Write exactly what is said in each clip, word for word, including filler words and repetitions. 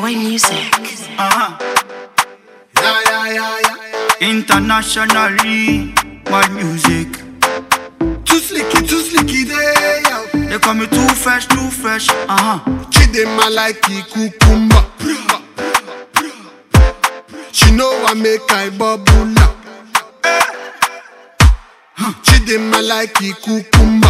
Boy Music. Uh-huh. Yeah, yeah, yeah, yeah. Internationally, my music. Too slicky, too slicky, there, yeah. They call me too fresh, too fresh. Uh-huh. Chidema like a cucumber. She know I make I bubble up. Chidema like a cucumber.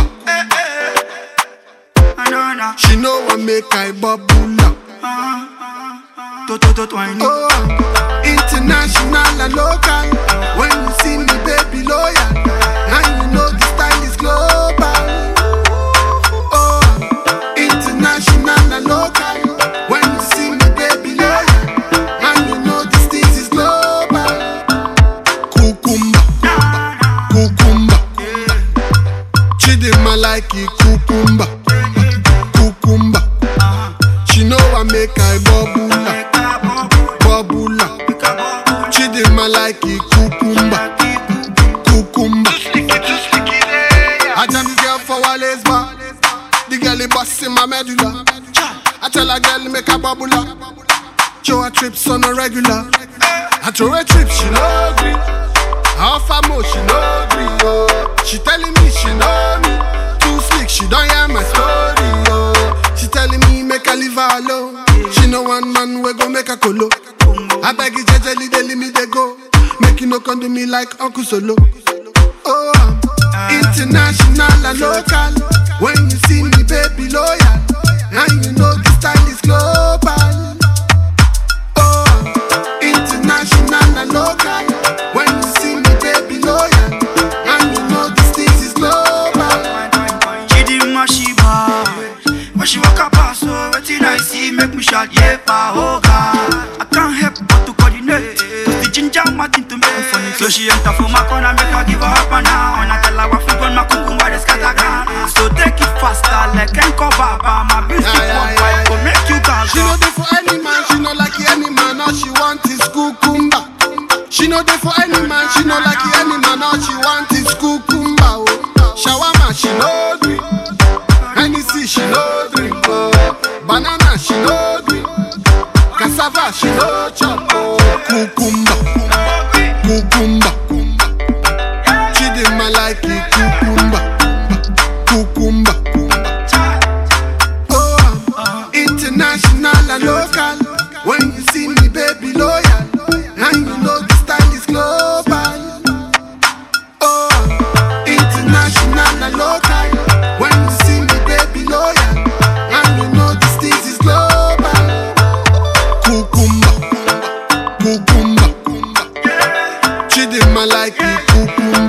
I know now. She know I make I bubble up. To to to twine. Oh, international and local. When you see me, baby, loyal. Now you know the style is global. Oh, international and local. When you see me, baby, loyal. Now you know this thing is global. Cucumber, cucumber. Chidema like a cucumber, cucumber. She know I make I bubble up. Babula, Chidema like a cucumber, cucumber. I jam this girl for Wallace bar. The girl is boss in my medulla. I tell a girl make a bubble up. Show her trips on a regular. I throw a trip, she no agree. I offer more, she no agree. Oh, she telling me she know me. Too slick, she don't hear my story. Oh, she telling me make her leave her alone. She know one man we go make a colo. I beg you, jejely, they leave me, they go. Make you no come to me like Uncle Solo. Oh, I'm international and local. When you see me, baby, loyal. And you know the style is global. Oh, I'm international and local. When you see me, baby, loyal. And you know this thing is global. Chidema she bad. When she walk up past, so wetin I see make me shout, yeah, pa, oh God. I can't help but to coordinate. The ginger Martin to make me funny. So she enter for my corner, make her give her up and down. And I tell her what food on my cucumber, they scatter ground. So take it faster, like Enko Baba. My music one fight will make you gaga. She know there for any man, she know like any man. All she want is cucumber. She know there for any man, she know like any man. All she want is cucumber. Oh, shawarma, she know drink. Hennessy, she know drink. Oh, banana, she know drink. Cassava, she know chop. Oh, cucumber, cucumber. Chidema like a cucumber, cucumber. Oh, I'm international and local. When you see me, baby, loyal. And you know the style is global. Oh, I'm international and local. When you see me, baby, loyal. And you know this thing is global. Cucumber, cucumber. Chidema like a cucumber.